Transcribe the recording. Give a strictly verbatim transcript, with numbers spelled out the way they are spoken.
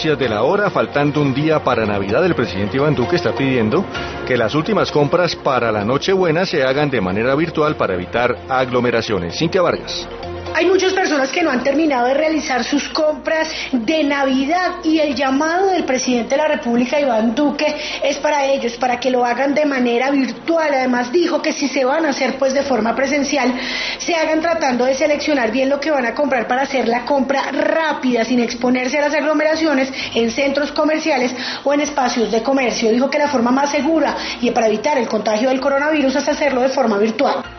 De la hora, faltando un día para Navidad, el presidente Iván Duque está pidiendo que las últimas compras para la Nochebuena se hagan de manera virtual para evitar aglomeraciones. Cintia Vargas. Hay muchas personas que no han terminado de realizar sus compras de Navidad y el llamado del presidente de la República, Iván Duque, es para ellos, para que lo hagan de manera virtual. Además dijo que si se van a hacer pues de forma presencial, se hagan tratando de seleccionar bien lo que van a comprar para hacer la compra rápida, sin exponerse a las aglomeraciones en centros comerciales o en espacios de comercio. Dijo que la forma más segura y para evitar el contagio del coronavirus es hacerlo de forma virtual.